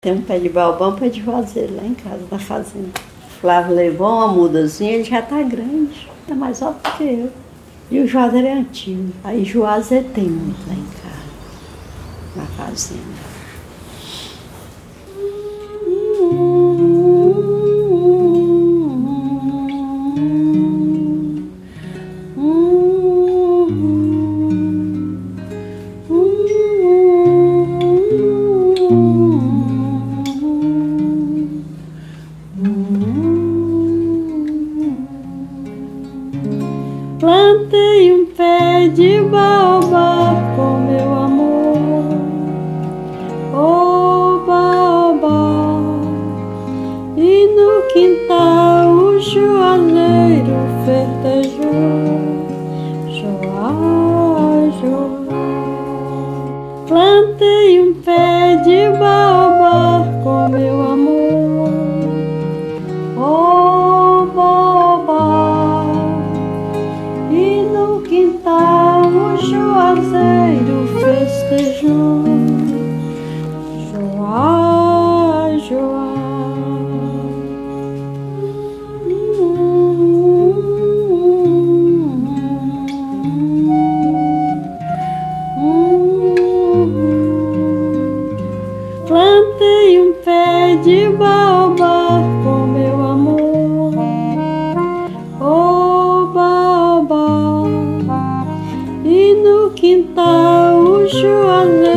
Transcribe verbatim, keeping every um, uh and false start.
Tem um pé de baobá, um pé de juazeiro lá em casa, na fazenda. Flávio levou uma mudazinha, ele já tá grande, tá mais alto que eu. E o juazeiro é antigo. Aí juazeiro tem muito lá em casa, na fazenda. Plantei um pé de baobá com meu amor, oh baobá, e no quintal o juazeiro festejou, joá, joá. Plantei um pé de baobá com meu amor, oh baobá, e no quintal o juazeiro festejou, joá, joá. Plantei um pé de baobá com meu amor, oh baobá, e no quintal o juazeiro